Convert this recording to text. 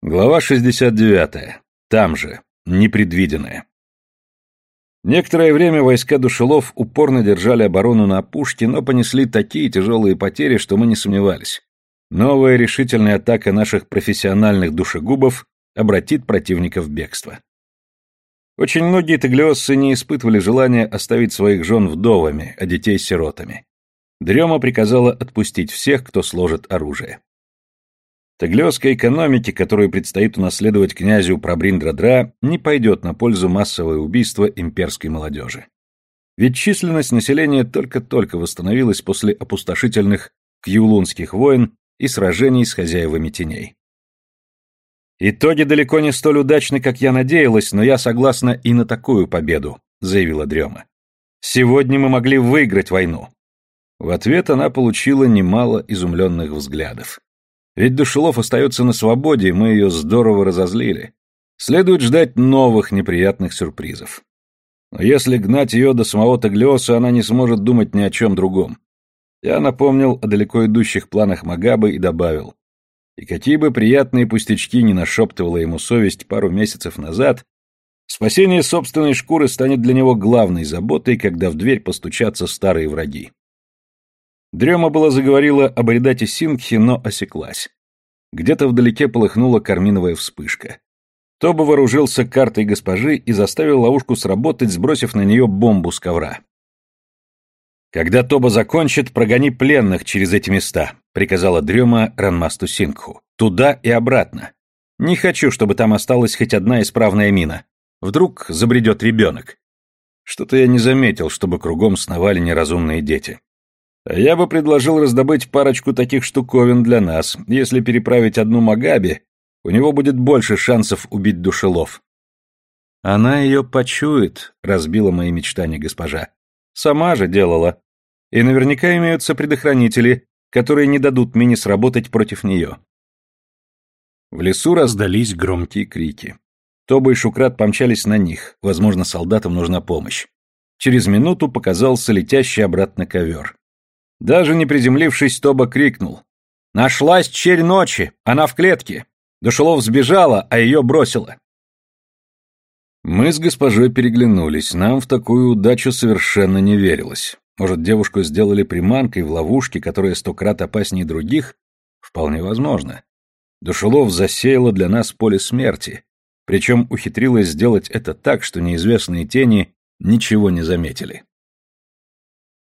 Глава 69. Там же. Непредвиденное. Некоторое время войска Душелов упорно держали оборону на опушке, но понесли такие тяжелые потери, что мы не сомневались. Новая решительная атака наших профессиональных душегубов обратит противника в бегство. Очень многие таглиосцы не испытывали желания оставить своих жен вдовами, а детей сиротами. Дрема приказала отпустить всех, кто сложит оружие. Таглиосской экономике, которую предстоит унаследовать князю Прабриндра-Дра, не пойдет на пользу массовое убийство имперской молодежи. Ведь численность населения только-только восстановилась после опустошительных кьюлунских войн и сражений с хозяевами теней. «Итоги далеко не столь удачны, как я надеялась, но я согласна и на такую победу», — заявила Дрема. «Сегодня мы могли выиграть войну». В ответ она получила немало изумленных взглядов. Ведь Душелов остается на свободе, и мы ее здорово разозлили. Следует ждать новых неприятных сюрпризов. Но если гнать ее до самого Таглиоса, она не сможет думать ни о чем другом. Я напомнил о далеко идущих планах Магабы и добавил: и какие бы приятные пустячки ни нашептывала ему совесть пару месяцев назад, спасение собственной шкуры станет для него главной заботой, когда в дверь постучатся старые враги. Дрема была заговорила об Аридате Сингхе, но осеклась. Где-то вдалеке полыхнула карминовая вспышка. Тоба вооружился картой госпожи и заставил ловушку сработать, сбросив на нее бомбу с ковра. «Когда Тоба закончит, прогони пленных через эти места», — приказала Дрема Ранмасту Сингху. «Туда и обратно. Не хочу, чтобы там осталась хоть одна исправная мина. Вдруг забредет ребенок. Что-то я не заметил, чтобы кругом сновали неразумные дети. Я бы предложил раздобыть парочку таких штуковин для нас. Если переправить одну Магаби, у него будет больше шансов убить Душелов». «Она ее почует», — разбила мои мечтания госпожа. «Сама же делала. И наверняка имеются предохранители, которые не дадут мине сработать против нее». В лесу раздались громкие крики. Тоба и Шукрат помчались на них, возможно, солдатам нужна помощь. Через минуту показался летящий обратно ковер. Даже не приземлившись, Тоба крикнул: «Нашлась черь ночи! Она в клетке! Душелов сбежала, а ее бросила!» Мы с госпожой переглянулись, нам в такую удачу совершенно не верилось. Может, девушку сделали приманкой в ловушке, которая 100 крат опаснее других? Вполне возможно. Душелов засеяла для нас поле смерти, причем ухитрилась сделать это так, что неизвестные тени ничего не заметили.